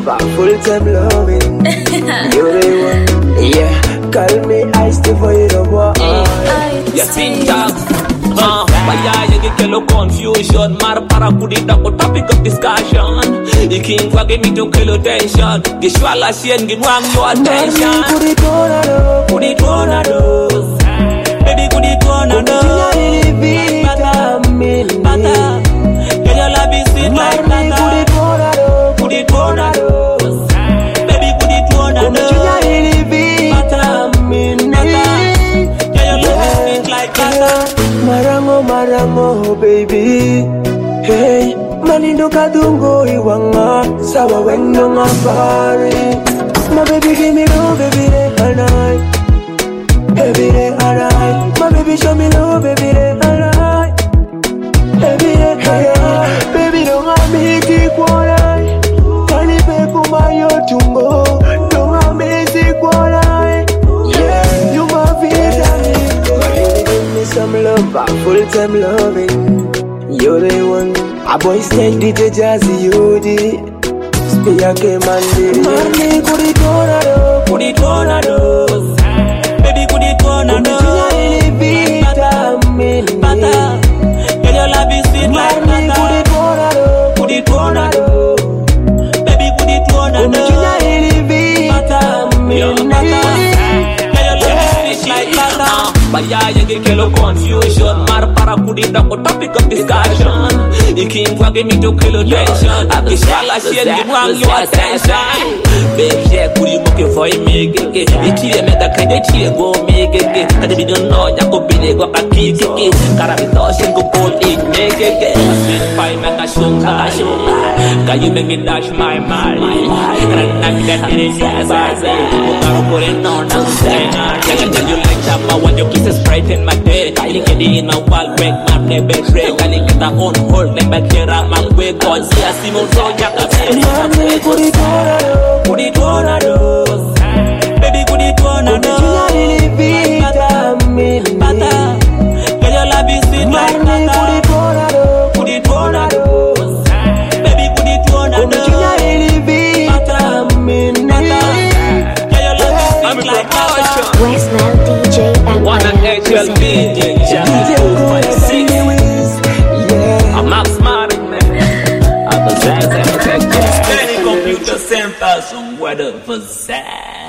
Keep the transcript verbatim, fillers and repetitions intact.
lover, full-time loving. You're the one, yeah. Call me ice to for you, boy. Yes, syntax. Uh, Baya you get yellow confusion. Mar para kudita ko topic of discussion. Iking wage me to kill attention. Gishwala sien ginwang your attention. Put it on a do, Put it on a do. Baby put it on a do. Pata, pata. Can your love be sweet like that? Put it on a do, Put it on a do. Baby put it on a do. Pata, pata. Can your love be sweet like that? Marango, marango, baby. Hey, manindo kadungo iwanga. Sawa wendo ngafari. My baby give me love every day and night. Every day and night. My baby show me love every day and night. Every day and night. Baby don't have me kikwalai. Kani peku mayo tungo. Don't have me kikwalai. Yeah, you my vitamin. Give me some love, full-time loving. You're the one. A boy snake D J Jazzy, you did it. Speak a man did it. Marley, could it on a do? Put it on a do. Baby, put it on a do. Vitamin. Pata, can your love be sweet like Marley, could it on a do? Put it on a do. Baby, put it on a do. Pata, can your love be sweet like that? Baya you get yellow confusion. Mar para kudita ko topic of discussion. Iking wage me to kill attention. Akishwala sien ginwang your attention. Baby, yeah, could you moke for me? Ichie meda kanye chie go me. Kade bi don't know yako bile go pakiki. Karabito shen go pull it me. Sweet pie make a shunga. Can you make me dash my mind? And I'm that in his eyes. I'm putting on a stand. Can you like chapa when you kisses bright in my day? I get in my wall break my name break. I get that on hold them back here at my way. God see a Simon so yaka. Put it on a do. Put it on a do. Baby put it on a do. Vitamin. Pata, can your love be sweet like that? Put it on a do. Put it on a do. Baby put it on a do. Pata, can your love be sweet like that? Westland D J and One and H L B D J two five six. I'm not smart, man. I'm a jazz and a tech. Computer center, so what up for that?